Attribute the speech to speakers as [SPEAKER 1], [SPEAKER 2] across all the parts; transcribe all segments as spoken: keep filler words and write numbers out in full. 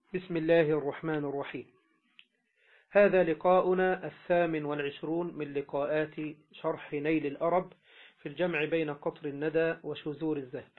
[SPEAKER 1] بسم الله الرحمن الرحيم. هذا لقاؤنا الثامن والعشرون من لقاءات شرح نيل الأرب في الجمع بين قطر الندى وشذور الذهب.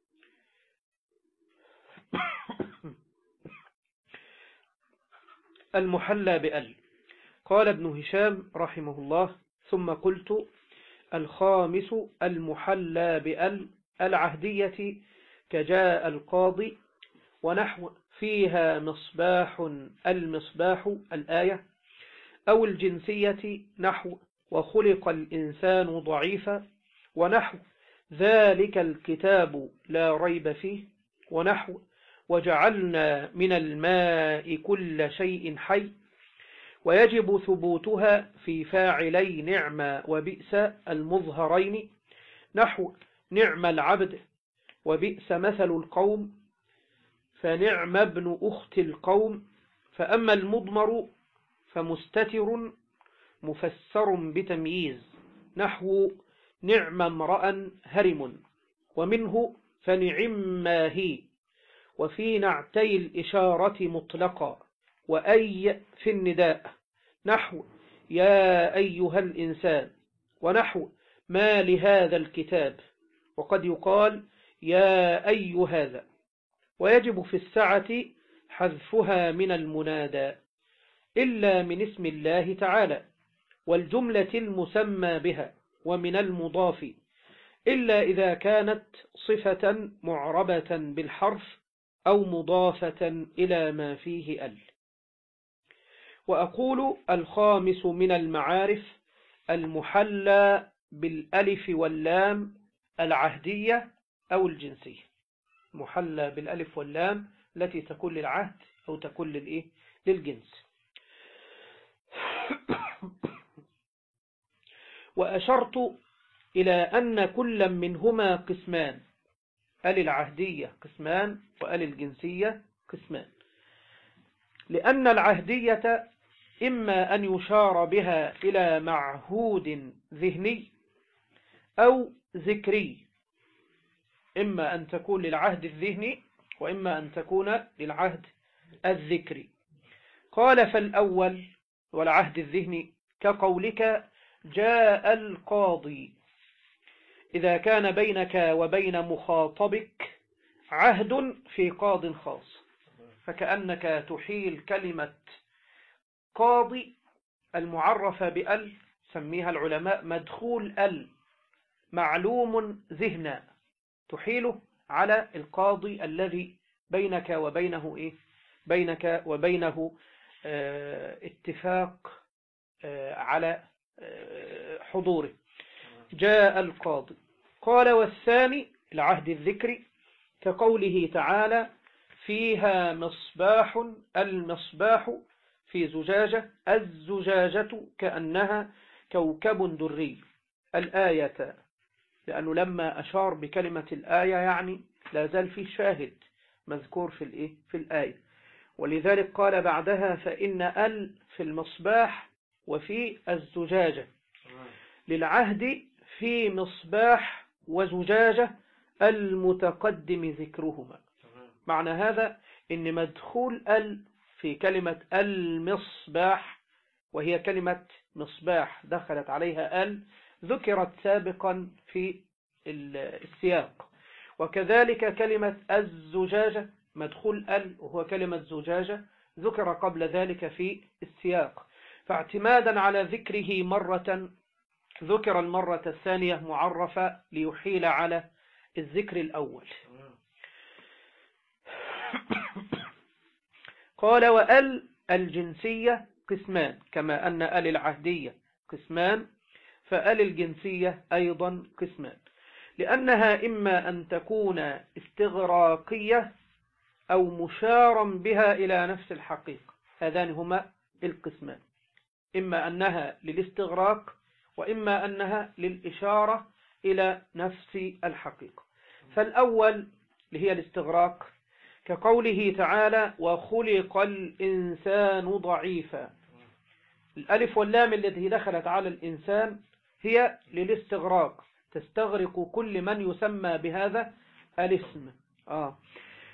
[SPEAKER 1] المحلى بأل. قال ابن هشام رحمه الله: ثم قلت: الخامس المحلى بأل العهدية كجاء القاضي ونحو فيها مصباح المصباح الآية، أو الجنسية نحو وخلق الإنسان ضعيفا، ونحو ذلك الكتاب لا ريب فيه، ونحو وجعلنا من الماء كل شيء حي. ويجب ثبوتها في فاعلي نعم وبئس المظهرين، نحو نعم العبد وبئس مثل القوم، فنعم ابن أخت القوم. فأما المضمر فمستتر مفسر بتمييز، نحو نعم امرأ هرم، ومنه فنعم ما هي. وفي نعتي الإشارة مطلقا، وأي في النداء، نحو يا أيها الإنسان، ونحو ما لهذا الكتاب، وقد يقال يا أي هذا. ويجب في السعة حذفها من المنادى إلا من اسم الله تعالى والجملة المسمى بها ومن المضاف، إلا إذا كانت صفة معربة بالحرف أو مضافة إلى ما فيه ال. وأقول الخامس من المعارف المحلى بالألف واللام العهدية أو الجنسية. محلى بالألف واللام التي تكون للعهد أو تكون للإيه؟ للجنس. وأشرت إلى أن كل منهما قسمان، أل العهدية قسمان وأل الجنسية قسمان، لأن العهدية إما أن يشار بها إلى معهود ذهني أو ذكري، إما أن تكون للعهد الذهني وإما أن تكون للعهد الذكري. قال: فالأول والعهد الذهني كقولك جاء القاضي، إذا كان بينك وبين مخاطبك عهد في قاض خاص، فكأنك تحيل كلمة قاضي المعرفة بأل، سميها العلماء مدخول أل معلوم ذهنا، تحيله على القاضي الذي بينك وبينه إيه؟ بينك وبينه اه اتفاق اه على اه حضوره. جاء القاضي. قال: والثاني العهد الذكري كقوله تعالى فيها مصباح المصباح في زجاجة، الزجاجة كأنها كوكب دري الآية، لأنه لما أشار بكلمة الآية يعني لا زال في شاهد مذكور في الإيه؟ في الآية، ولذلك قال بعدها فإن ال في المصباح وفي الزجاجة، للعهد في مصباح وزجاجة المتقدم ذكرهما. معنى هذا إن مدخول ال في كلمة المصباح، وهي كلمة مصباح دخلت عليها ال، ذكرت سابقا في السياق. وكذلك كلمة الزجاجة مدخول ال وهو كلمة زجاجة ذكر قبل ذلك في السياق، فاعتمادا على ذكره مرة ذكر المرة الثانية معرفة ليحيل على الذكر الأول. قال: وأل الجنسية قسمان، كما أن أل العهدية قسمان، فأل الجنسية أيضا قسمان، لأنها إما أن تكون استغراقية أو مشارا بها إلى نفس الحقيقة. هذان هما القسمان، إما أنها للاستغراق وإما أنها للإشارة إلى نفس الحقيقة. فالأول اللي هي الاستغراق كقوله تعالى وخلق الإنسان ضعيفا، الألف واللام التي دخلت على الإنسان هي للاستغراق، تستغرق كل من يسمى بهذا الاسم. آه.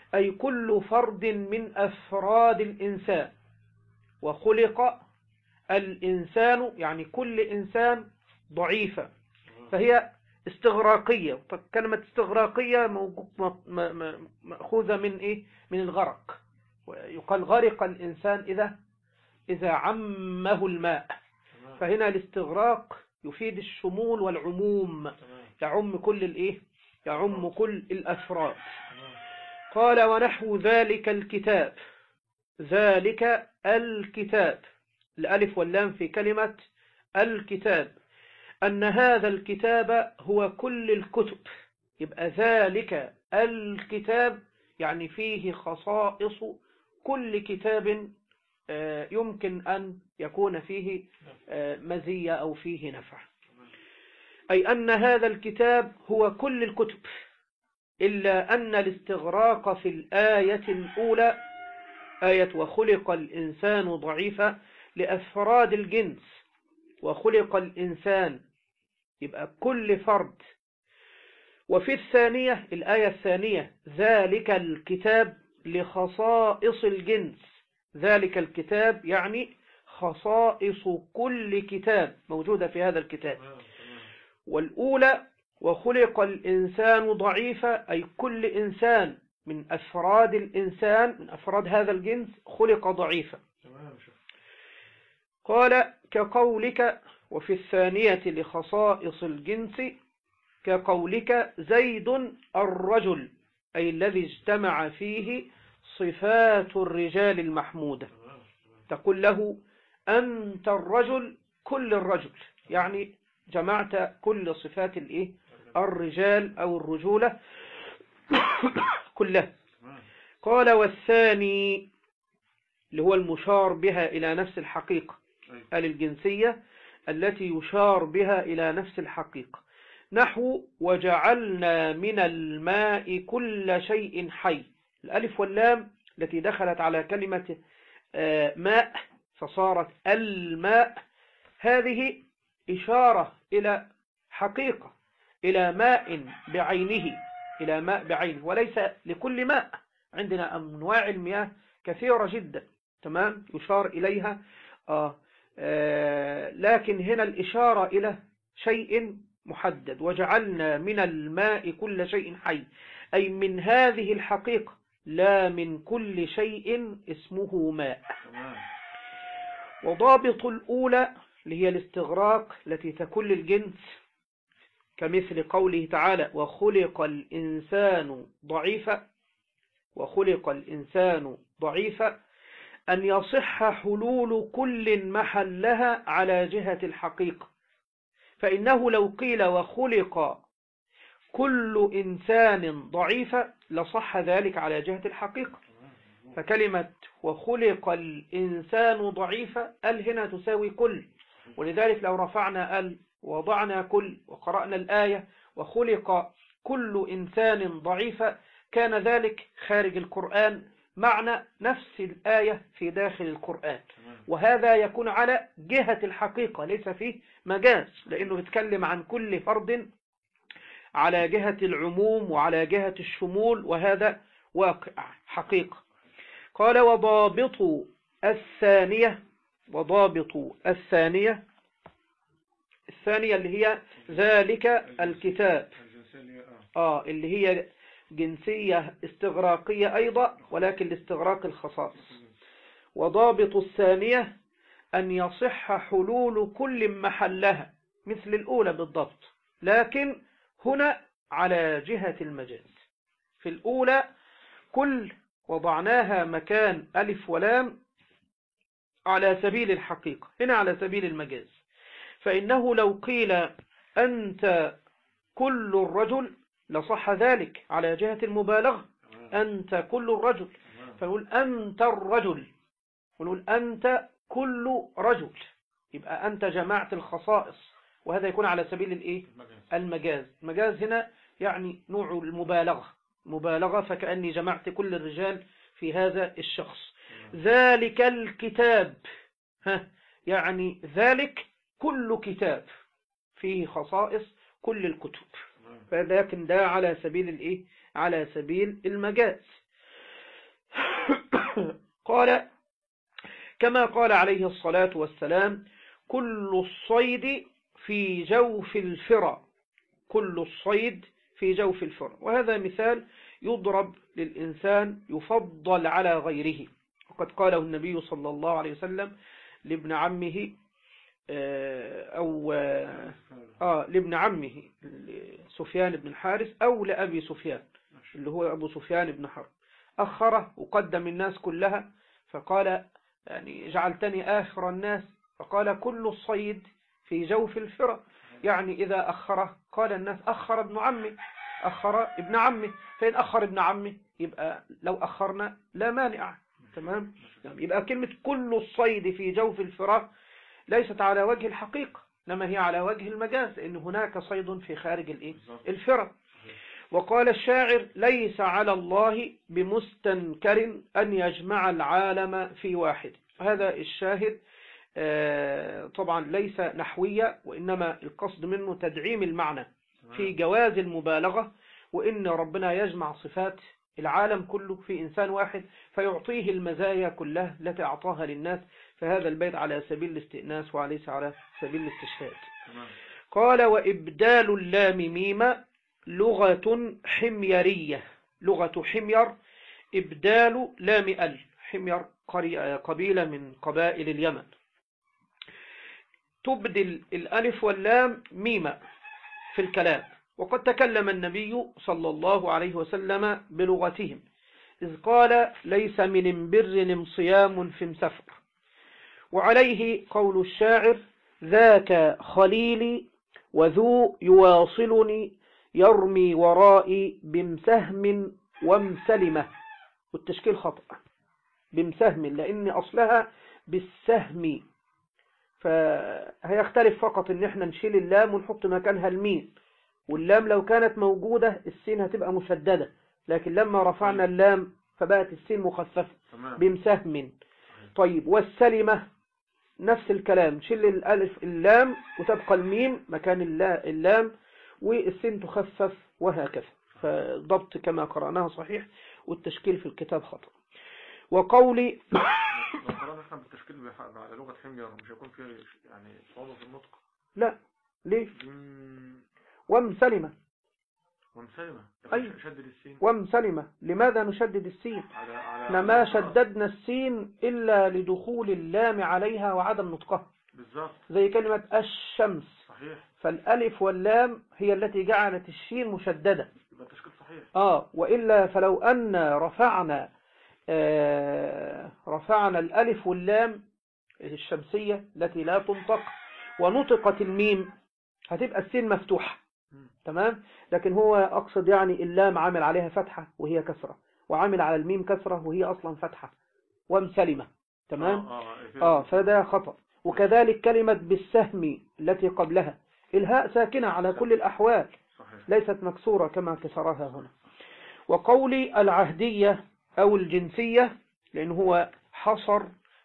[SPEAKER 1] أي كل فرد من أفراد الإنسان. وخلق الإنسان يعني كل إنسان ضعيفة، فهي استغراقية. كلمة استغراقية مأخوذة من إيه؟ من الغرق. يقال غرق الإنسان إذا إذا عمه الماء، فهنا الاستغراق يفيد الشمول والعموم، يعم كل الإيه؟ يعم كل الأفراد. قال ونحو ذلك الكتاب. ذلك الكتاب، الألف واللام في كلمة الكتاب، أن هذا الكتاب هو كل الكتب. يبقى ذلك الكتاب يعني فيه خصائص كل كتاب يمكن أن يكون فيه مزية أو فيه نفع. أي أن هذا الكتاب هو كل الكتب، إلا أن الاستغراق في الآية الأولى، آية وخلق الإنسان ضعيفا، لأفراد الجنس. وخلق الإنسان يبقى كل فرد. وفي الثانية، الآية الثانية، ذلك الكتاب لخصائص الجنس. ذلك الكتاب يعني خصائص كل كتاب موجودة في هذا الكتاب. والأولى وخلق الإنسان ضعيفا، أي كل إنسان من أفراد الإنسان من أفراد هذا الجنس خلق ضعيفا. قال كقولك. وفي الثانية لخصائص الجنس كقولك زيد الرجل، أي الذي اجتمع فيه صفات الرجال المحمودة. تقول له أنت الرجل كل الرجل، يعني جمعت كل صفات الإيه؟ الرجال أو الرجولة كلها. قال والثاني اللي هو المشار بها إلى نفس الحقيقة، الجنسية التي يشار بها إلى نفس الحقيقة، نحو وجعلنا من الماء كل شيء حي. الألف واللام التي دخلت على كلمة ماء فصارت الماء، هذه إشارة إلى حقيقة، إلى ماء بعينه، إلى ماء بعينه، وليس لكل ماء. عندنا أنواع المياه كثيرة جدا، تمام، يشار إليها آه آه لكن هنا الإشارة إلى شيء محدد. وجعلنا من الماء كل شيء حي، أي من هذه الحقيقة، لا من كل شيء اسمه ماء. وضابط الأولى اللي هي الاستغراق التي تكون للجنس، كمثل قوله تعالى وخلق الإنسان ضعيفا. وخلق الإنسان ضعيفا أن يصح حلول كل محلها على جهة الحقيقة، فإنه لو قيل وخلق كل إنسان ضعيفا لصح ذلك على جهة الحقيقة. فكلمة وخلق الإنسان ضعيفا ال هنا تساوي كل، ولذلك لو رفعنا ال وضعنا كل وقرأنا الآية وخلق كل إنسان ضعيفا كان ذلك خارج القرآن معنى نفس الآية في داخل القرآن، وهذا يكون على جهة الحقيقة ليس فيه مجاز، لأنه بيتكلم عن كل فرد على جهة العموم وعلى جهة الشمول، وهذا واقع حقيقة. قال وضابط الثانية. وضابط الثانية الثانية اللي هي ذلك الكتاب، آه اللي هي جنسية استغراقية أيضا، ولكن لاستغراق الخصائص. وضابط الثانية أن يصح حلول كل محلها مثل الأولى بالضبط، لكن هنا على جهة المجاز. في الأولى كل وضعناها مكان ألف ولام على سبيل الحقيقة، هنا على سبيل المجاز. فإنه لو قيل أنت كل الرجل لصح ذلك على جهة المبالغة، أنت كل الرجل، فنقول أنت الرجل، ونقول أنت كل رجل، يبقى أنت جماعة الخصائص، وهذا يكون على سبيل الإيه؟ المجاز. المجاز هنا يعني نوع المبالغة، مبالغة، فكأني جمعت كل الرجال في هذا الشخص. ذلك الكتاب، ها يعني ذلك كل كتاب فيه خصائص كل الكتب، لكن ده على سبيل الايه؟ على سبيل المجاز. قال كما قال عليه الصلاة والسلام كل الصيد في جوف الفرى، كل الصيد في جوف الفرى. وهذا مثال يضرب للإنسان يفضل على غيره، وقد قاله النبي صلى الله عليه وسلم لابن عمه أو آه لابن عمه سفيان بن الحارث أو لأبي سفيان اللي هو أبو سفيان بن حرب، أخره وقدم الناس كلها فقال يعني جعلتني آخر الناس، فقال كل الصيد في جوف الفرى، يعني إذا أخره قال الناس أخر ابن عمي، أخر ابن عمي، فإن أخر ابن عمي يبقى لو أخرنا لا مانع. تمام. يبقى كلمة كل الصيد في جوف الفرى ليست على وجه الحقيقة، إنما هي على وجه المجاز، لأن هناك صيد في خارج الإيه؟ الفرى. وقال الشاعر ليس على الله بمستنكر أن يجمع العالم في واحد. هذا الشاهد طبعا ليس نحوية، وإنما القصد منه تدعيم المعنى في جواز المبالغة، وإن ربنا يجمع صفات العالم كله في إنسان واحد فيعطيه المزايا كلها التي أعطاها للناس، فهذا البيت على سبيل الاستئناس وليس على سبيل الاستشهاد. قال وإبدال اللام ميم لغة حميرية، لغة حمير إبدال لام ال، حمير قبيلة من قبائل اليمن، تبدل الألف واللام ميم في الكلام. وقد تكلم النبي صلى الله عليه وسلم بلغتهم إذ قال ليس من امبر صيام في مسفر. وعليه قول الشاعر ذاك خليلي وذو يواصلني يرمي ورائي بمسهم ومسلمة، والتشكيل خطأ بمسهم لأن أصلها بالسهم، فهيختلف فقط ان احنا نشيل اللام ونحط مكانها الميم، واللام لو كانت موجودة السين هتبقى مشددة، لكن لما رفعنا اللام فبقت السين مخففة بمسهم. طيب والسلمة نفس الكلام، شيل الالف اللام وتبقى الميم مكان اللام والسين تخفف وهكذا، فالضبط كما قرأناها صحيح والتشكيل في الكتاب خطأ. وقولي
[SPEAKER 2] لو قرأنا احنا بالتشكيل على لغة حمير مش هيكون فيه يعني صعوبة في النطق؟
[SPEAKER 1] لا ليه؟
[SPEAKER 2] مم...
[SPEAKER 1] ومسلمة
[SPEAKER 2] ومسلمة
[SPEAKER 1] أي
[SPEAKER 2] شدد السين
[SPEAKER 1] ومسلمة. لماذا نشدد السين؟
[SPEAKER 2] على على
[SPEAKER 1] احنا ما شددنا السين إلا لدخول اللام عليها وعدم نطقها
[SPEAKER 2] بالظبط،
[SPEAKER 1] زي كلمة الشمس
[SPEAKER 2] صحيح،
[SPEAKER 1] فالألف واللام هي التي جعلت الشين مشددة.
[SPEAKER 2] يبقى التشكيل صحيح.
[SPEAKER 1] آه وإلا فلو أن رفعنا آه رفعنا الألف واللام الشمسية التي لا تنطق ونطقت الميم هتبقى السين مفتوحة. تمام. لكن هو أقصد يعني اللام عامل عليها فتحة وهي كسرة، وعامل على الميم كسرة وهي أصلا فتحة ومسلمة. تمام. آه, آه, آه فده خطأ. وكذلك كلمة بالسهم التي قبلها الهاء ساكنة على كل الأحوال ليست مكسورة كما كسرها هنا. وقولي العهدية أو الجنسية لأن هو حصر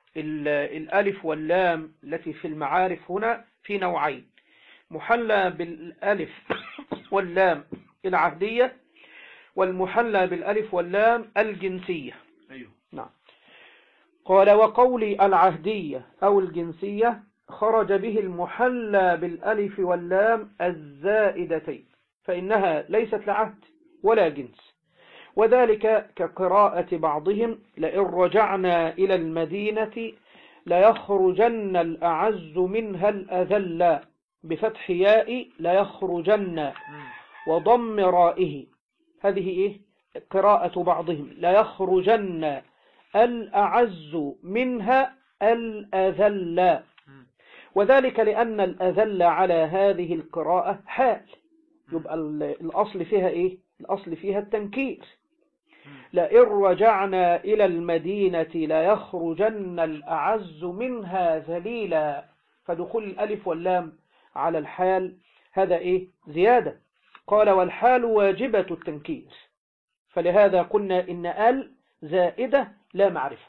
[SPEAKER 1] الألف واللام التي في المعارف هنا في نوعين، محلى بالألف واللام العهدية والمحلى بالألف واللام الجنسية.
[SPEAKER 2] أيوه.
[SPEAKER 1] نعم. قال وقولي العهدية أو الجنسية خرج به المحلى بالألف واللام الزائدتين فإنها ليست لعهد ولا جنس، وذلك كقراءة بعضهم لئن رجعنا إلى المدينة ليخرجن الأعز منها الأذل بفتح ياء ليخرجن وضم رائه. هذه إيه؟ قراءة بعضهم ليخرجن الأعز منها الأذل، وذلك لأن الأذل على هذه القراءة حال، يبقى الأصل فيها إيه؟ الأصل فيها التنكير. لئن رجعنا إلى المدينة ليخرجن الأعز منها ذليلا، فدخول الألف واللام على الحال هذا إيه؟ زيادة. قال والحال واجبة التنكير، فلهذا قلنا إن ال زائدة لا معرفة.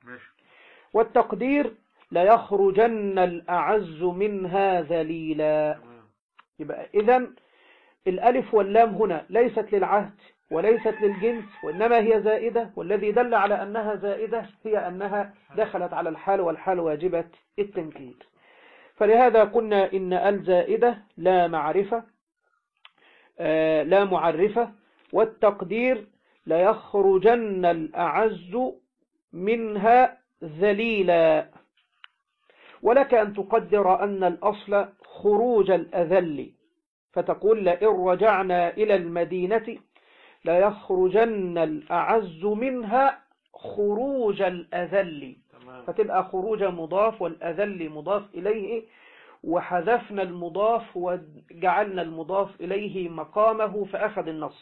[SPEAKER 1] والتقدير ليخرجن الأعز منها ذليلا. يبقى إذن الألف واللام هنا ليست للعهد وليست للجنس وإنما هي زائدة، والذي دل على أنها زائدة هي أنها دخلت على الحال، والحال واجبة التنكير. فلهذا قلنا إن الزائدة لا معرفة آه لا معرفة، والتقدير ليخرجن الأعز منها ذليلا. ولك أن تقدر أن الأصل خروج الأذل، فتقول لئن رجعنا إلى المدينة ليخرجن الأعز منها خروج الأذل، فتبقى خروج مضاف والأذل مضاف إليه، وحذفنا المضاف وجعلنا المضاف إليه مقامه فأخذ النصب.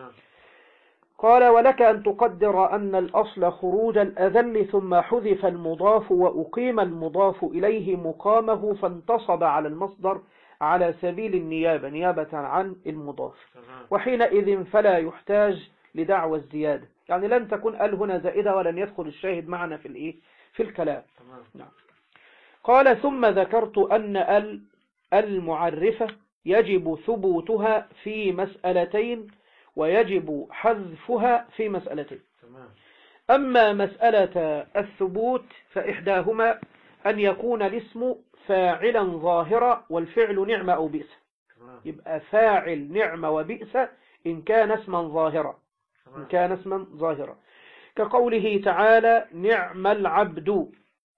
[SPEAKER 1] قال ولك أن تقدر أن الأصل خروج الأذل ثم حذف المضاف وأقيم المضاف إليه مقامه فانتصب على المصدر على سبيل النيابة نيابة عن المضاف، وحينئذ فلا يحتاج لدعوى الزيادة، يعني لن تكون ال هنا زائدة ولن يدخل الشاهد معنا في الإيه في الكلام. نعم. قال ثم ذكرت أن ال المعرفة يجب ثبوتها في مسألتين ويجب حذفها في مسألتين. أما مسألة الثبوت فإحداهما أن يكون الاسم فاعلا ظاهرا والفعل نعمة أو بئس، يبقى فاعل نعمة وبئس إن كان اسما ظاهرا إن كان اسما ظاهرا كقوله تعالى نعم العبد،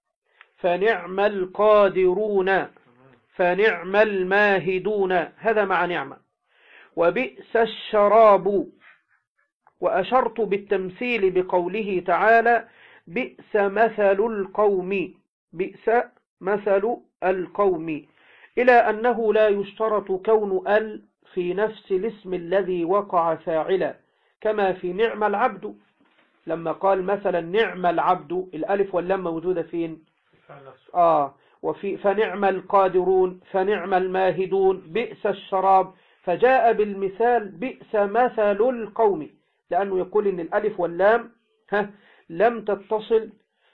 [SPEAKER 1] فنعم القادرون، فنعم الماهدون، هذا مع نعمة. وبئس الشراب، وأشرت بالتمثيل بقوله تعالى بئس مثل القوم، بئس مثل القوم، إلى أنه لا يشترط كون ال في نفس الاسم الذي وقع فاعلا، كما في نعم العبد لما قال مثلا نعم العبد الألف واللام موجودة فين؟ آه وفي فنعم القادرون، فنعم الماهدون، بئس الشراب، فجاء بالمثال بئس مثل القوم، لأنه يقول إن الألف واللام ها لم تتصل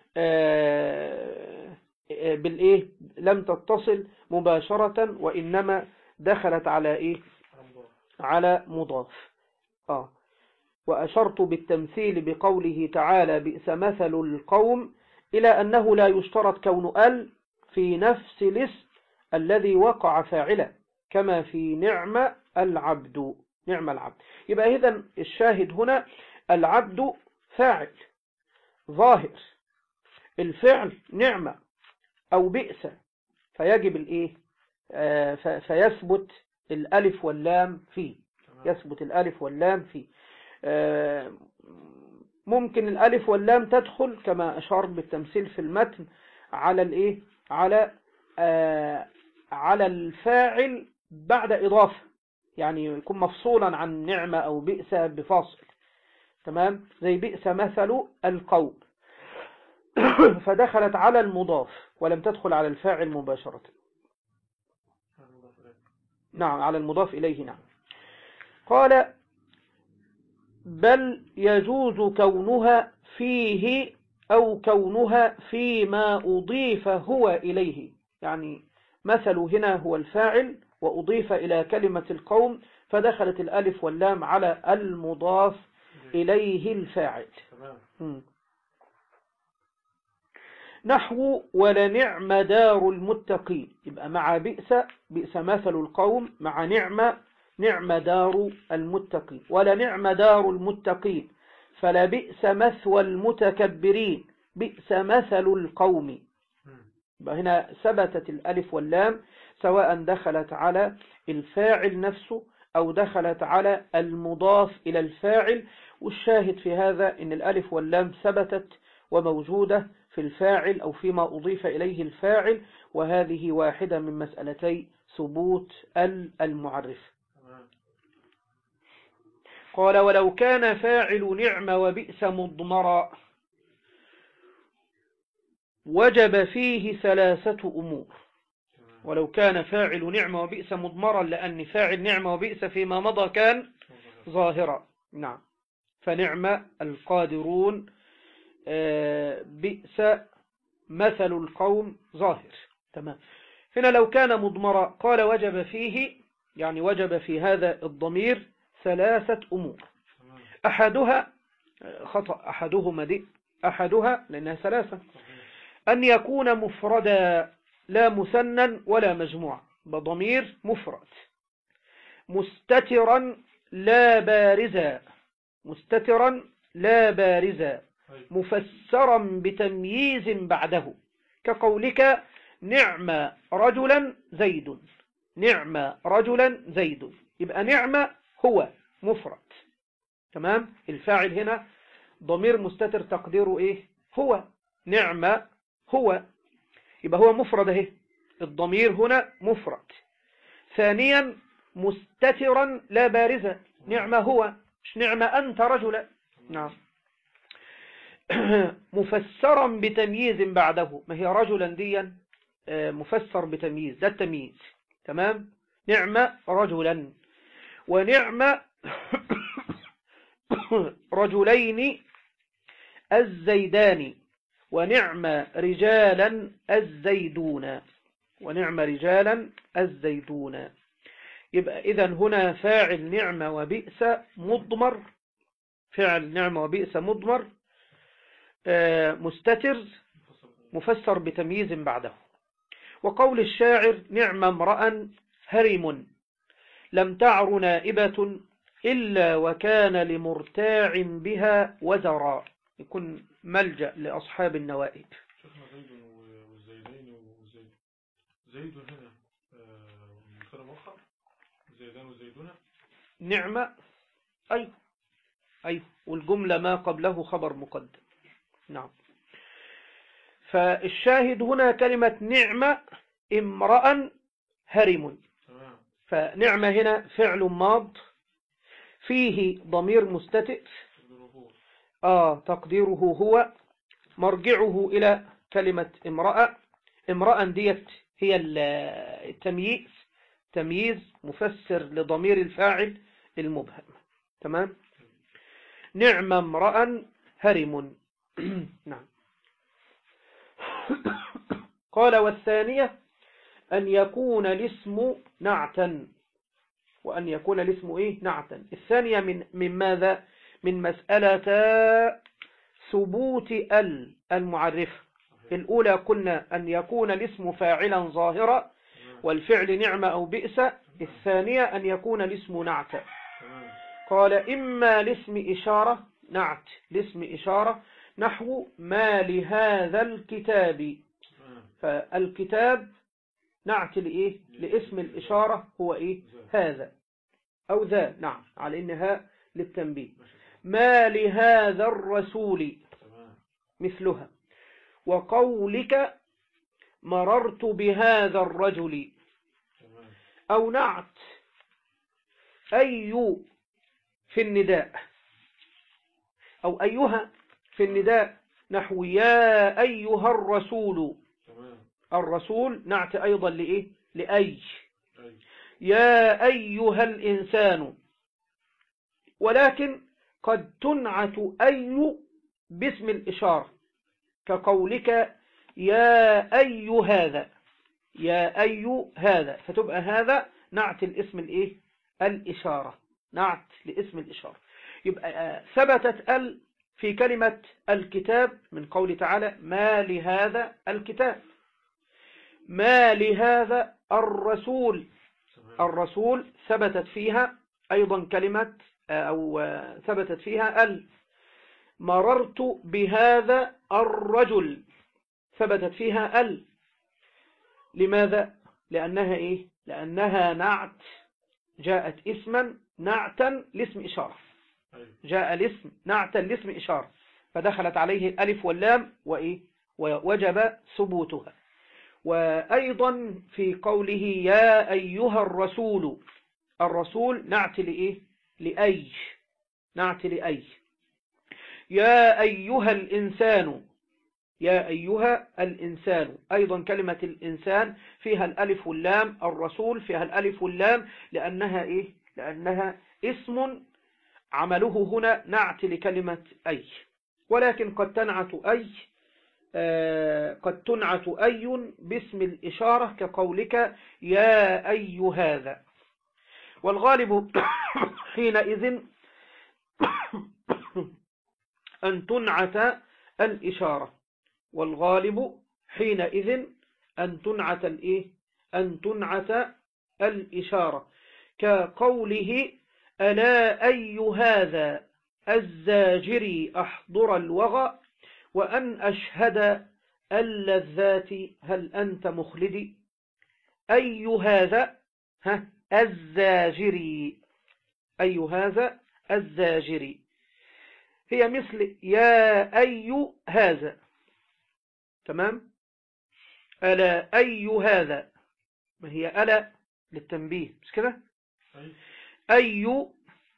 [SPEAKER 1] آه بالإيه لم تتصل مباشرة، وإنما دخلت على إيه على مضاف. آه وأشرت بالتمثيل بقوله تعالى بئس مثل القوم إلى أنه لا يشترط كون ال في نفس الاسم الذي وقع فاعلا، كما في نعم العبد، نعم العبد. يبقى إذن الشاهد هنا العبد فاعل ظاهر، الفعل نعمة أو بئس، فيجب الإيه آه فيثبت الألف واللام فيه، يثبت الألف واللام فيه. آه ممكن الألف واللام تدخل كما أشار بالتمثيل في المتن على الإيه على آه على الفاعل بعد إضافة، يعني يكون مفصولا عن نعمة أو بئس بفاصل، تمام، زي بئس مثل القوم فدخلت على المضاف ولم تدخل على الفاعل مباشرة. نعم على المضاف إليه. نعم. قال بل يجوز كونها فيه أو كونها فيما أضيف هو إليه، يعني مثل هنا هو الفاعل وأضيف إلى كلمة القوم فدخلت الألف واللام على المضاف إليه الفاعل. نحو ولنعم دار المتقين، يبقى مع بئس بئس مثل القوم، مع نعم نعم دار المتقين. ولنعم دار المتقين، فلبئس مثوى المتكبرين، بئس مثل القوم. هنا ثبتت الألف واللام سواء دخلت على الفاعل نفسه أو دخلت على المضاف إلى الفاعل، والشاهد في هذا إن الألف واللام ثبتت وموجودة في الفاعل أو فيما أضيف إليه الفاعل، وهذه واحدة من مسألتي ثبوت المعرف. قال ولو كان فاعل نعم وبئس مضمرا وجب فيه ثلاثة أمور. ولو كان فاعل نعم وبئس مضمرا، لأن فاعل نعم وبئس فيما مضى كان ظاهرا. نعم. فنعم القادرون، بئس مثل القوم ظاهر. تمام. هنا لو كان مضمرا قال وجب فيه، يعني وجب في هذا الضمير ثلاثة أمور. أحدها خطأ، أحدهما دي أحدها لأنها ثلاثة، أن يكون مفردا لا مثنى ولا مجموعة، بضمير مفرد، مستترا لا بارزا، مستترا لا بارزا، مفسرا بتمييز بعده، كقولك نعم رجلا زيد، نعم رجلا زيد، يبقى نعم هو مفرد، تمام. الفاعل هنا ضمير مستتر تقديره ايه؟ هو، نعم هو، يبقى هو مفرد اهي، الضمير هنا مفرد. ثانيا مستترا لا بارزة، نعم هو مش نعم أنت رجلا، نعم. مفسرا بتمييز بعده، ما هي رجلا ديا مفسر بتمييز، ده التمييز، تمام. نعم رجلا، ونعم رجلين الزيدان، ونعم رجالا الزيدون، ونعم رجالا الزيدون. يبقى إذن هنا فاعل نعم وبئس مضمر، فعل نعم وبئس مضمر مستتر مفسر بتمييز بعده. وقول الشاعر نعم امرأ هرم، لم تعر نائبة إلا وكان لمرتاع بها وزرا، يكون ملجأ لأصحاب النوائب.
[SPEAKER 2] شيخنا زيد والزيدين وزيد، زيد هنا مثال مؤخر، زيدان وزيدون،
[SPEAKER 1] نعمة أي أي والجملة ما قبله خبر مقدم، نعم. فالشاهد هنا كلمة نعمة امرأ هرم، فنعمة هنا فعل ماض فيه ضمير مستتر آه تقديره هو، مرجعه إلى كلمة امرأة، امرأة ديت هي التمييز، تمييز مفسر لضمير الفاعل المبهم، تمام. نعم امرأ هرم. نعم. قال والثانية أن يكون الاسم نعتا، وأن يكون الاسم إيه؟ نعتا. الثانية من من ماذا؟ من مسألة ثبوت ال المعرفة. الأولى قلنا أن يكون الاسم فاعلا ظاهرا والفعل نعم أو بئس. الثانية أن يكون الاسم نعتا. قال إما الاسم إشارة، نعت الاسم إشارة، نحو ما لهذا الكتاب، فالكتاب نعت لإيه؟ لاسم الإشارة هو إيه؟ هذا أو ذا، نعم، على إنها للتنبيه. ما لهذا الرسول مثلها. وقولك مررت بهذا الرجل، أو نعت أي في النداء، أو أيها في النداء، نحو يا أيها الرسول، الرسول نعت أيضا لإيه؟ لأي. يا أيها الإنسان، ولكن قد تنعت أي باسم الإشارة، كقولك يا أي هذا، يا أي هذا، فتبقى هذا نعت الاسم الإيه؟ الإشارة، نعت لاسم الإشارة. يبقى ثبتت ال في كلمة الكتاب من قول تعالى ما لهذا الكتاب. ما لهذا الرسول، الرسول ثبتت فيها أيضا كلمة أو ثبتت فيها ال. مررت بهذا الرجل ثبتت فيها ال. لماذا؟ لأنها إيه؟ لأنها نعت، جاءت اسما نعتا لاسم إشارة، جاء الاسم نعتا لاسم إشارة، فدخلت عليه الألف واللام وإيه؟ ووجب ثبوتها. وأيضا في قوله يا أيها الرسول، الرسول نعت لإيه؟ لأي، نعت لأي. يا أيها الإنسان، يا أيها الإنسان، أيضا كلمة الإنسان فيها الألف واللام، الرسول فيها الألف واللام، لأنها إيه؟ لأنها اسم عمله هنا نعت لكلمة أي. ولكن قد تنعت أي آه قد تنعت أي باسم الإشارة كقولك يا أي هذا. والغالب حينئذ أن تنعت الإشارة، والغالب حينئذ أن تنعت الإيه؟ أن تنعت الإشارة، كقوله ألا أي هذا الزاجري أحضر الوغى وأن أشهد اللذات هل أنت مخلدي. أي هذا ها الزاجري، أي هذا الزاجري هي مثل يا أي هذا، تمام. ألا أي هذا، ما هي ألا للتنبيه مش كده؟ أي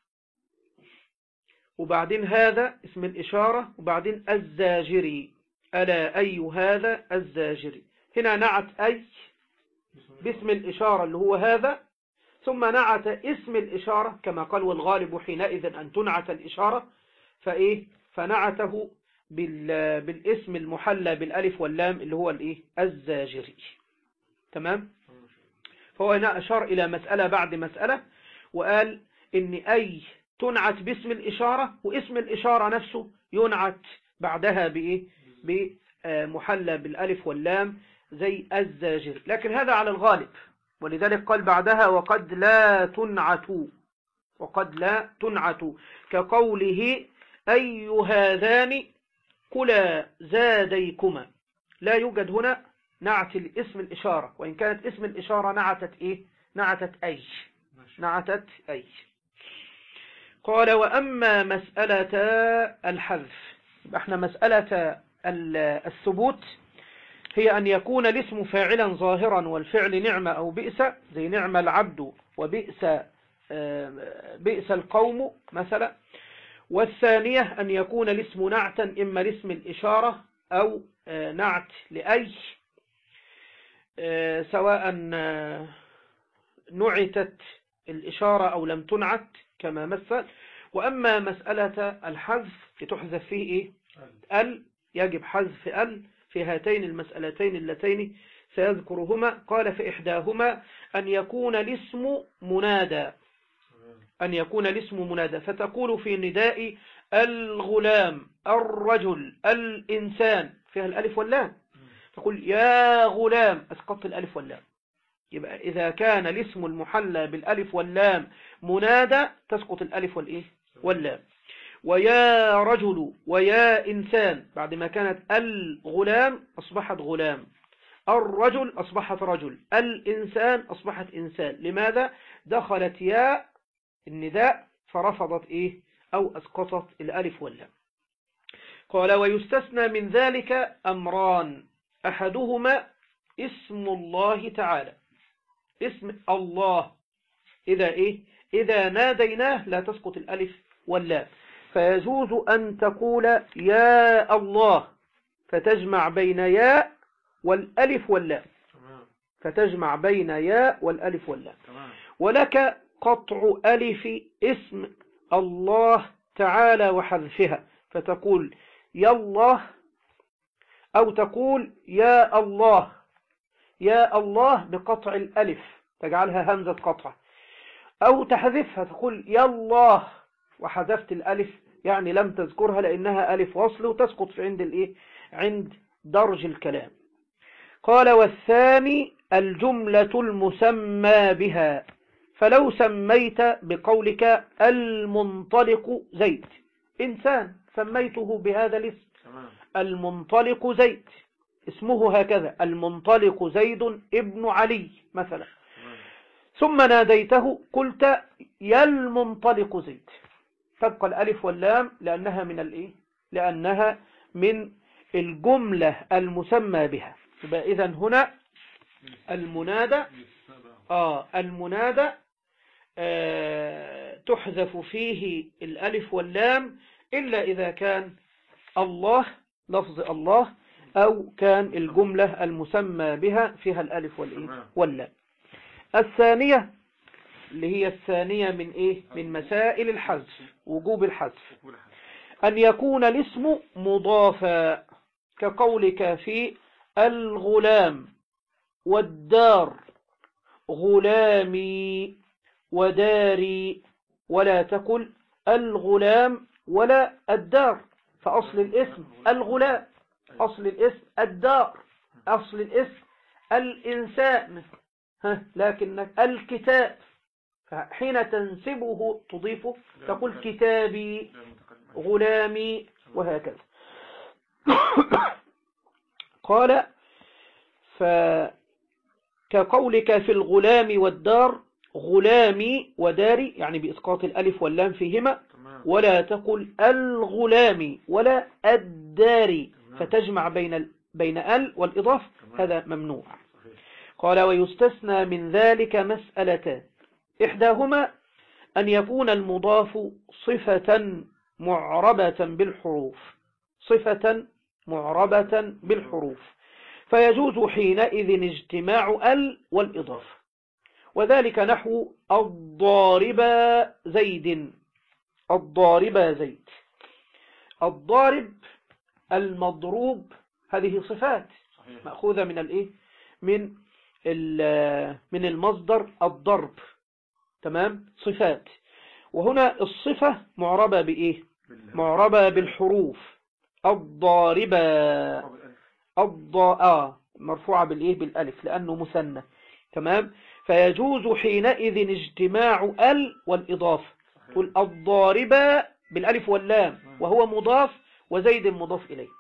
[SPEAKER 1] وبعدين هذا اسم الإشارة وبعدين الزاجري، ألا أي هذا الزاجري. هنا نعت أي باسم الإشارة اللي هو هذا، ثم نعت اسم الإشارة كما قال والغالب حينئذ أن تنعت الإشارة، فإيه فنعته بالاسم المحلى بالألف واللام اللي هو الإيه الزاجري، تمام. فهو هنا أشار إلى مسألة بعد مسألة، وقال إن أي تنعت باسم الإشارة، واسم الإشارة نفسه ينعت بعدها بإيه بمحلى بالألف واللام زي الزاجر، لكن هذا على الغالب، ولذلك قال بعدها وقد لا تنعت، وقد لا تنعت، كقوله أي هذان كلا زاديكما. لا يوجد هنا نعت الاسم الإشارة، وإن كانت اسم الإشارة نعتت إيه نعتت أي نعتت أي. قال وأما مسألة الحذف، احنا مسألة الثبوت هي أن يكون الاسم فاعلا ظاهرا والفعل نعمة أو بئس، زي نعم العبد وبئس بئس القوم مثلا. والثانية أن يكون الاسم نعتا، إما لاسم الإشارة أو نعت لأي، سواء نعتت الإشارة أو لم تنعت كما مثل. وأما مسألة الحذف تحذف فيه إيه؟ ال، يجب حذف ال في هاتين المسألتين اللتين سيذكرهما. قال في إحداهما أن يكون الاسم منادى، أن يكون الاسم منادى، فتقول في نداء الغلام الرجل الإنسان فيها الألف واللام، تقول يا غلام، أسقطت الألف واللام. يبقى إذا كان الاسم المحلى بالألف واللام منادى تسقط الألف والإيه واللام. ويا رجل ويا إنسان بعد ما كانت الغلام أصبحت غلام، الرجل أصبحت رجل، الإنسان أصبحت إنسان. لماذا؟ دخلت يا النداء فرفضت إيه أو أسقطت الألف واللام. قال ويستثنى من ذلك أمران، أحدهما اسم الله تعالى، اسم الله إذا إيه إذا ناديناه لا تسقط الألف واللام، فيجوز أن تقول يا الله فتجمع بين يا والألف واللام، فتجمع بين يا والألف واللام. ولك قطع ألف اسم الله تعالى وحذفها، فتقول يا الله أو تقول يا الله، يا الله بقطع الألف تجعلها همزة قطع، أو تحذفها تقول يا الله وحذفت الألف، يعني لم تذكرها لأنها ألف وصل وتسقط في عند الإيه عند درج الكلام. قال والثاني الجملة المسمى بها، فلو سميت بقولك المنطلق زيد، إنسان سميته بهذا الاسم المنطلق زيد، اسمه هكذا المنطلق زيد ابن علي مثلا، ثم ناديته قلت يا المنطلق زيد، تبقى الألف واللام لأنها من الإيه لأنها من الجملة المسمى بها. يبقى إذن هنا المنادى آه المنادى آه تحذف فيه الألف واللام إلا إذا كان الله لفظ الله أو كان الجملة المسمى بها فيها الألف واللام. الثانية اللي هي الثانية من إيه من مسائل الحذف، وجوب الحذف، أن يكون الاسم مضافا، كقولك في الغلام والدار غلامي وداري، ولا تقل الغلام ولا الدار، فأصل الاسم الغلام، أصل الاسم الدار، أصل الاسم الإنسان، ها لكن الكتاب فحين تنسبه تضيفه تقول كتابي غلامي وهكذا. قال فكقولك في الغلام والدار غلامي وداري، يعني بإسقاط الألف واللام فيهما، ولا تقل الغلام ولا الداري فتجمع بين بين ال والإضافة، هذا ممنوع. قال ويستثنى من ذلك مسألتان، إحداهما أن يكون المضاف صفة معربة بالحروف، صفة معربة بالحروف، فيجوز حينئذ اجتماع ال والإضافة، وذلك نحو الضارب زيد، الضارب زيد، الضارب المضروب، هذه صفات مأخوذة من الايه من من المصدر الضرب، تمام، صفات. وهنا الصفة معربة بإيه؟ معربة بالحروف، الضاربة الضاء مرفوعة بالإيه؟ بالألف لأنه مثنى، تمام. فيجوز حينئذ اجتماع ال والإضافة، تقول الضاربة بالألف واللام وهو مضاف وزيد مضاف إليه،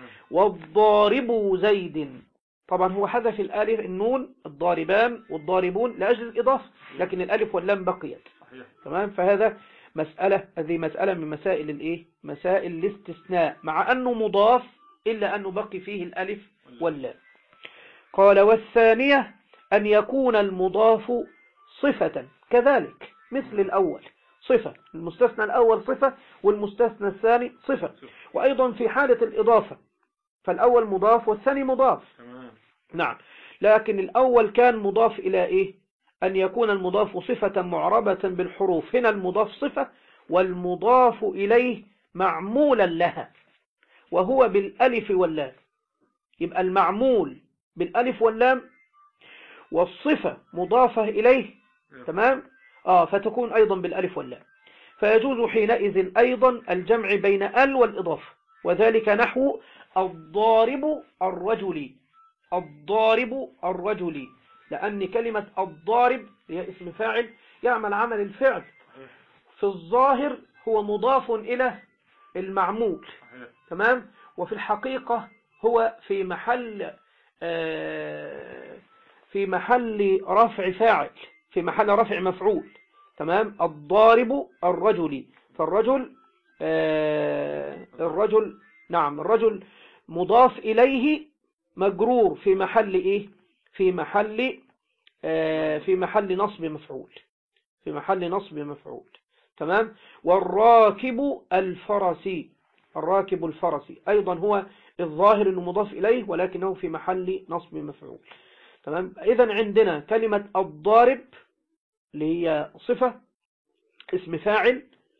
[SPEAKER 1] والضارب زيد، طبعا هو حذف الالف النون الضاربان والضاربون لأجل الإضافة، لكن الالف واللام بقيت، تمام. فهذا مسألة، هذه مسألة من مسائل الايه مسائل الاستثناء، مع أنه مضاف إلا أنه بقي فيه الالف واللام. قال والثانية أن يكون المضاف صفة كذلك مثل الأول، صفة، المستثنى الأول صفة والمستثنى الثاني صفة. وأيضا في حالة الإضافة فالأول مضاف والثاني مضاف، نعم، لكن الأول كان مضاف إلى إيه؟ أن يكون المضاف صفة معربة بالحروف، هنا المضاف صفة والمضاف إليه معمولا لها وهو بالألف واللام، يبقى المعمول بالألف واللام والصفة مضافة إليه، تمام، آه فتكون أيضا بالألف واللام، فيجوز حينئذ أيضا الجمع بين ال والإضافة، وذلك نحو الضارب الرجل، الضارب الرجل، لأن كلمة الضارب هي اسم فاعل يعمل عمل الفعل، في الظاهر هو مضاف إلى المعمول، تمام، وفي الحقيقة هو في محل آه في محل رفع فاعل، في محل رفع مفعول، تمام. الضارب الرجل، فالرجل آه الرجل نعم الرجل مضاف إليه مجرور في محل إيه؟ في محل آه في محل نصب مفعول، في محل نصب مفعول، تمام. والراكب الفرسي، الراكب الفرسي أيضا هو الظاهر أنه مضاف إليه ولكنه في محل نصب مفعول، تمام. إذن عندنا كلمة الضارب اللي هي صفة اسم فاعل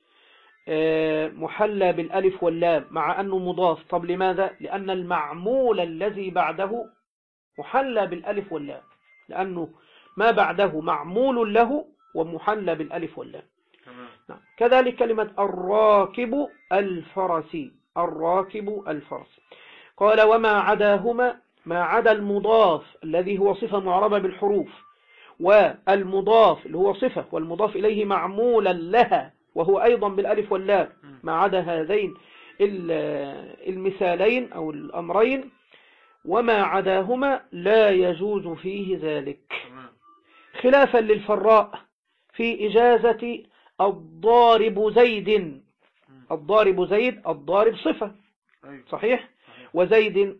[SPEAKER 1] محلى بالألف واللام مع أنه مضاف. طب لماذا؟ لأن المعمول الذي بعده محلى بالألف واللام، لأنه ما بعده معمول له ومحلى بالألف واللام. نعم. كذلك كلمة الراكب الفرسي، الراكب الفرسي. قال وما عداهما، ما عدا المضاف الذي هو صفة معربة بالحروف والمضاف اللي هو صفة والمضاف إليه معمولا لها وهو أيضا بالألف واللام، ما عدا هذين المثالين أو الأمرين وما عداهما لا يجوز فيه ذلك، خلافا للفراء في إجازة الضارب زيد، الضارب زيد، الضارب صفة صحيح، وزيد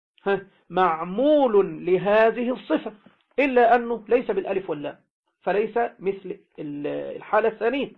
[SPEAKER 1] معمول لهذه الصفة إلا أنه ليس بالألف واللام فليس مثل الحالة الثانية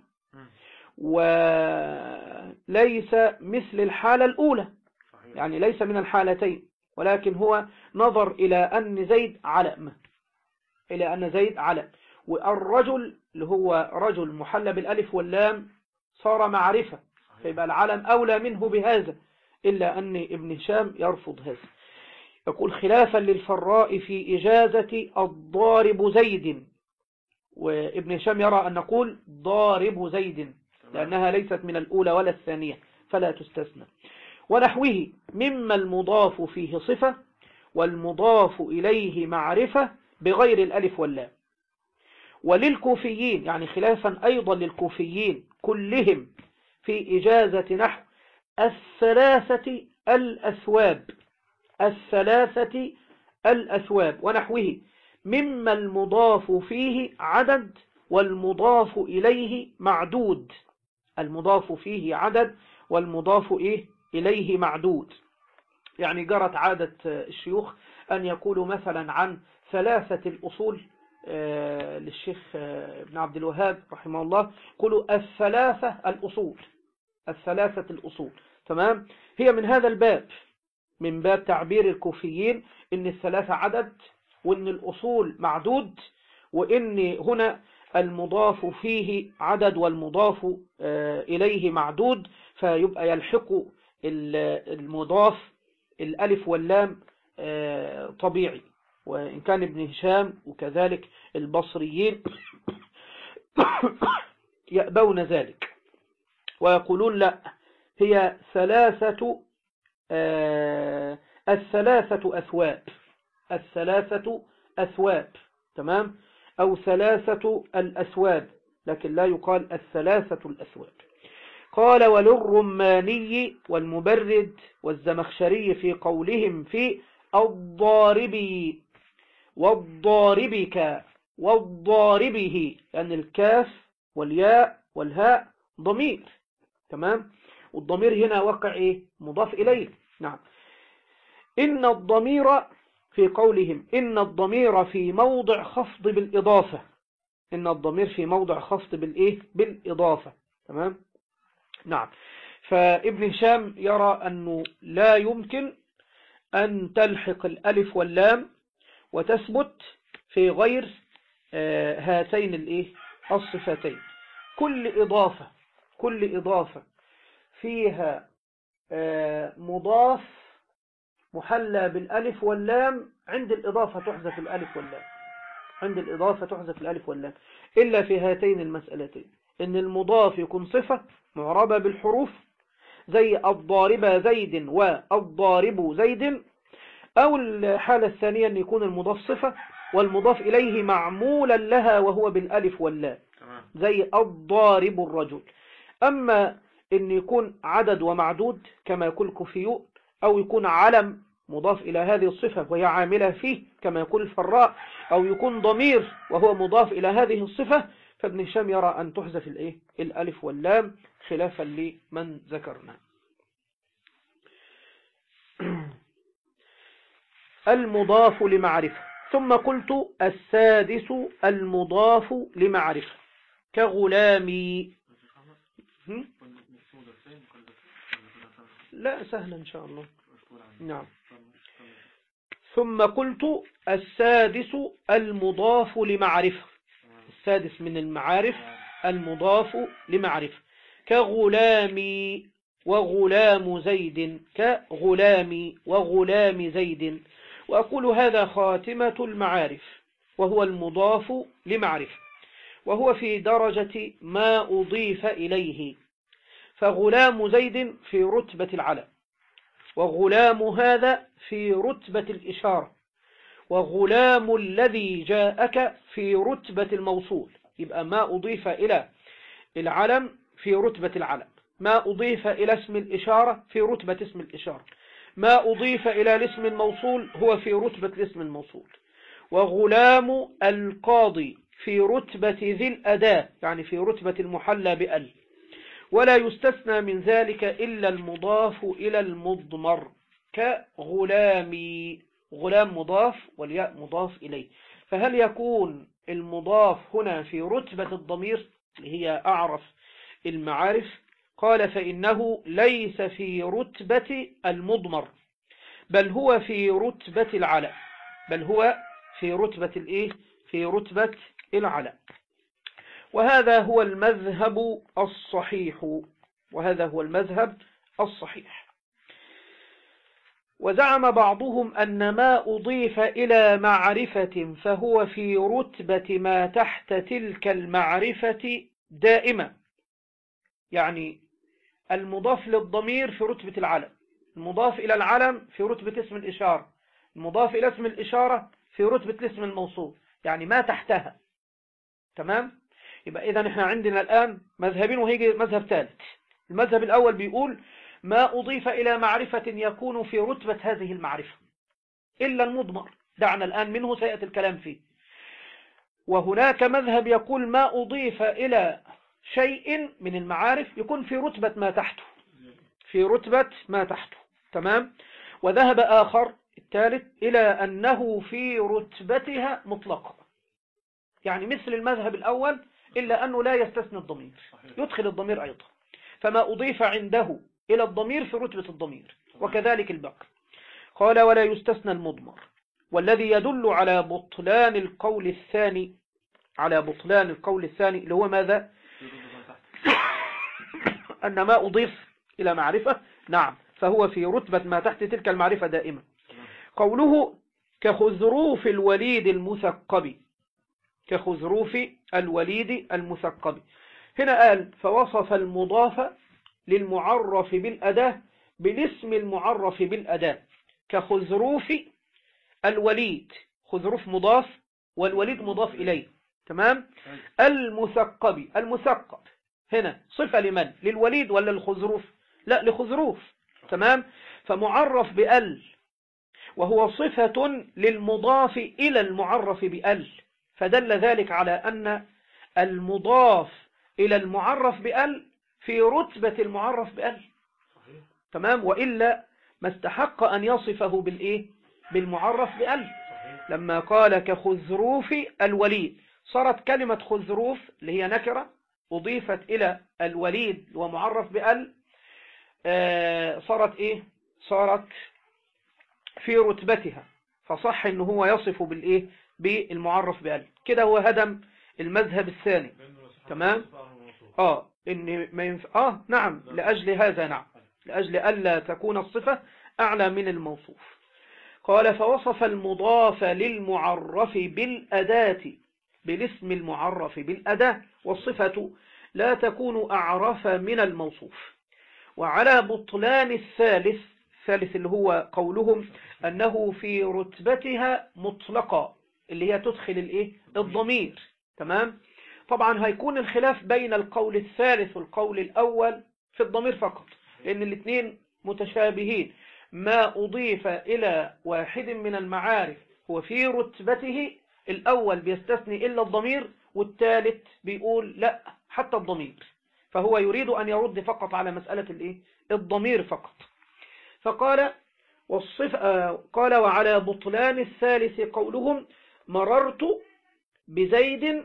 [SPEAKER 1] وليس مثل الحالة الأولى، يعني ليس من الحالتين، ولكن هو نظر إلى أن زيد علم، إلى أن زيد علم، والرجل اللي هو رجل محلى بالألف واللام صار معرفة، فيبقى العلم أولى منه بهذا، إلا أن ابن هشام يرفض هذا. يقول خلافا للفراء في إجازة الضارب زيد، وابن هشام يرى أن نقول ضارب زيد لأنها ليست من الأولى ولا الثانية فلا تستثنى. ونحوه مما المضاف فيه صفة والمضاف إليه معرفة بغير الألف واللام. وللكوفيين يعني خلافا أيضا للكوفيين كلهم في إجازة نحو الثلاثة الأثواب الثلاثة الأثواب ونحوه مما المضاف فيه عدد والمضاف إليه معدود. المضاف فيه عدد والمضاف إيه إليه معدود. يعني جرت عادة الشيوخ أن يقولوا مثلا عن ثلاثة الأصول آه للشيخ آه ابن عبد الوهاب رحمه الله، يقولوا الثلاثة الأصول الثلاثة الأصول تمام. هي من هذا الباب، من باب تعبير الكوفيين إن الثلاثة عدد وإن الأصول معدود، وإن هنا المضاف فيه عدد والمضاف آه إليه معدود، فيبقى يلحق المضاف الألف واللام آه طبيعي. وإن كان ابن هشام وكذلك البصريين يأبون ذلك ويقولون لا، هي ثلاثة آه الثلاثة أثواب الثلاثة أثواب تمام، أو ثلاثة الأثواب، لكن لا يقال الثلاثة الأثواب. قال وللرماني والمبرد والزمخشري في قولهم في الضاربي والضاربك والضاربه، لأن الكاف والياء والهاء ضمير تمام، والضمير هنا وقع إيه؟ مضاف إليه. نعم. إن الضمير في قولهم إن الضمير في موضع خفض بالإضافة، إن الضمير في موضع خفض بالإيه؟ بالإضافة تمام. نعم. فابن هشام يرى أنه لا يمكن أن تلحق الألف واللام وتثبت في غير آه هاتين الإيه؟ الصفتين. كل إضافة كل إضافة فيها آه مضاف محلى بالألف واللام، عند الإضافة تحذف الألف واللام عند الإضافة تحذف الألف واللام إلا في هاتين المسألتين، إن المضاف يكون صفة معربة بالحروف زي الضاربة زيد والضارب زيد، أو الحالة الثانية أن يكون المضاف صفة والمضاف إليه معمولا لها وهو بالألف واللام زي الضارب الرجل. أما أن يكون عدد ومعدود كما يقول الكوفيون، أو يكون علم مضاف إلى هذه الصفة وهي عاملة فيه كما يقول الفراء، أو يكون ضمير وهو مضاف إلى هذه الصفة، فابن هشام يرى أن تحذف الإيه؟ الألف واللام خلافا لمن ذكرنا. المضاف لمعرفة. ثم قلت السادس المضاف لمعرفة كغلامي. لا سهل إن شاء الله. نعم. ثم قلت السادس المضاف لمعرفة، السادس من المعارف المضاف لمعرفة كغلامي وغلام زيد كغلامي وغلام زيد. وأقول هذا خاتمة المعارف وهو المضاف لمعرفة، وهو في درجة ما أضيف إليه، فغلام زيد في رتبة العلم، وغلام هذا في رتبة الإشارة، وغلام الذي جاءك في رتبة الموصول. يبقى ما أضيف إلى العلم في رتبة العلم، ما أضيف إلى اسم الإشارة في رتبة اسم الإشارة، ما أضيف إلى الاسم الموصول هو في رتبة الاسم الموصول. وغلام القاضي في رتبة ذي الأداة، يعني في رتبة المحلى بأل. ولا يستثنى من ذلك إلا المضاف إلى المضمر كغلامي، غلام مضاف والياء مضاف إليه. فهل يكون المضاف هنا في رتبة الضمير اللي هي أعرف المعارف؟ قال فإنه ليس في رتبة المضمر، بل هو في رتبة العلم، بل هو في رتبة الإيه؟ في رتبة العلم. وهذا هو المذهب الصحيح، وهذا هو المذهب الصحيح. وزعم بعضهم أن ما أضيف إلى معرفة فهو في رتبة ما تحت تلك المعرفة دائما، يعني المضاف للضمير في رتبة العلم المضاف إلى العلم في رتبة اسم الإشارة، المضاف إلى اسم الإشارة في رتبة الاسم الموصول، يعني ما تحتها. تمام؟ يبقى إذا احنا عندنا الآن مذهبين وهيجي مذهب ثالث. المذهب الأول بيقول ما أضيف إلى معرفة يكون في رتبة هذه المعرفة إلا المضمر، دعنا الآن منه سيأتي الكلام فيه. وهناك مذهب يقول ما أضيف إلى شيء من المعارف يكون في رتبة ما تحته، في رتبة ما تحته. تمام؟ وذهب آخر الثالث إلى أنه في رتبتها مطلقا، يعني مثل المذهب الأول إلا أنه لا يستثني الضمير، يدخل الضمير أيضا. فما أضيف عنده إلى الضمير في رتبة الضمير، وكذلك الباقي. قال ولا يستثنى المضمر. والذي يدل على بطلان القول الثاني، على بطلان القول الثاني اللي هو ماذا؟ أن ما أضيف إلى معرفة نعم فهو في رتبة ما تحت تلك المعرفة دائما. قوله كخزروف الوليد المثقب، كخزروف الوليد المثقب. هنا قال فوصف المضاف للمعرف بالأداة بالاسم المعرف بالأداة. كخزروف الوليد، خزروف مضاف والوليد مضاف إليه. تمام؟ المثقب، المثقب هنا صفة لمن؟ للوليد ولا للخزروف؟ لا، لخزروف. تمام؟ فمعرف بأل، وهو صفة للمضاف إلى المعرف بأل، فدل ذلك على أن المضاف إلى المعرف بأل في رتبة المعرف بأل. تمام؟ وإلا ما استحق أن يصفه بالإيه؟ بالمعرف بأل. لما قال كخزروف الوليد، صارت كلمة خزروف اللي هي نكرة أضيفت إلى الوليد ومعرف بأل، آه صارت إيه؟ صارت في رتبتها، فصح إنه هو يصف بالإيه؟ بالمعرف بأل. كده هو هدم المذهب الثاني. تمام؟ آه إن ما ينف... آه نعم لأجل هذا، نعم لأجل ألا تكون الصفة أعلى من الموصوف. قال فوصف المضاف للمعرف بالأداة بالاسم المعرف بالأداة، والصفة لا تكون أعرف من الموصوف. وعلى بطلان الثالث، الثالث اللي هو قولهم أنه في رتبتها مطلقة اللي هي تدخل الإيه؟ الضمير. تمام؟ طبعا هيكون الخلاف بين القول الثالث والقول الأول في الضمير فقط، لأن الاثنين متشابهين. ما أضيف إلى واحد من المعارف هو في رتبته، الأول بيستثني إلا الضمير، والثالث بيقول لا حتى الضمير، فهو يريد أن يرد فقط على مسألة الإيه؟ الضمير فقط. فقال والصف... آه قال وعلى بطلان الثالث قولهم مررت بزيد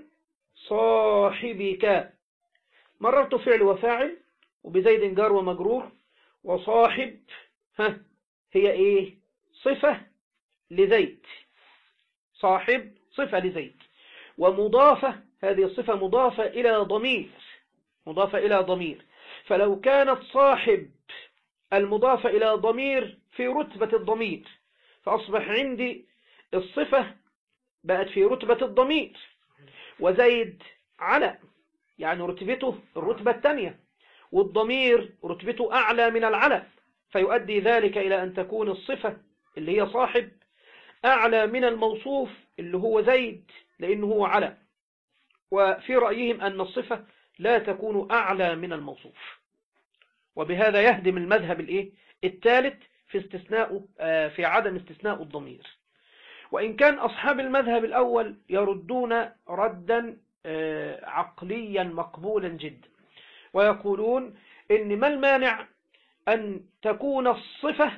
[SPEAKER 1] صاحبك. مررت فعل وفاعل، وبزيد جار ومجرور، وصاحب ها هي ايه؟ صفة لزيد، صاحب صفة لزيد، ومضافة هذه الصفة مضافة إلى ضمير، مضافة إلى ضمير. فلو كانت صاحب المضافة إلى ضمير في رتبة الضمير، فأصبح عندي الصفة بقت في رتبة الضمير، وزيد على يعني رتبته الرتبة الثانية، والضمير رتبته أعلى من العلى، فيؤدي ذلك إلى أن تكون الصفة اللي هي صاحب أعلى من الموصوف اللي هو زيد لأنه هو على. وفي رأيهم أن الصفة لا تكون أعلى من الموصوف، وبهذا يهدم المذهب الإيه؟ الثالث في استثناء في عدم استثناء الضمير. وإن كان أصحاب المذهب الأول يردون ردا عقليا مقبولا جدا، ويقولون إن ما المانع أن تكون الصفة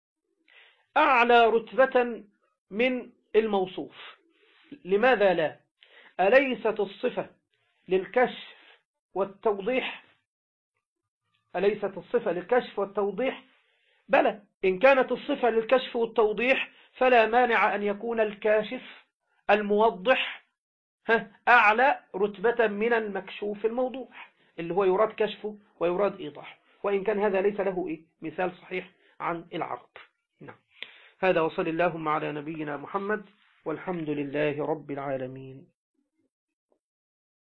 [SPEAKER 1] أعلى رتبة من الموصوف؟ لماذا لا؟ أليست الصفة للكشف والتوضيح؟ أليست الصفة للكشف والتوضيح؟ بلى، إن كانت الصفة للكشف والتوضيح فلا مانع أن يكون الكاشف الموضح أعلى رتبة من المكشوف الموضوح اللي هو يراد كشفه ويراد إيضاحه، وإن كان هذا ليس له إيه؟ مثال صحيح عن العرب. نعم. هذا وصل اللهم على نبينا محمد، والحمد لله رب العالمين.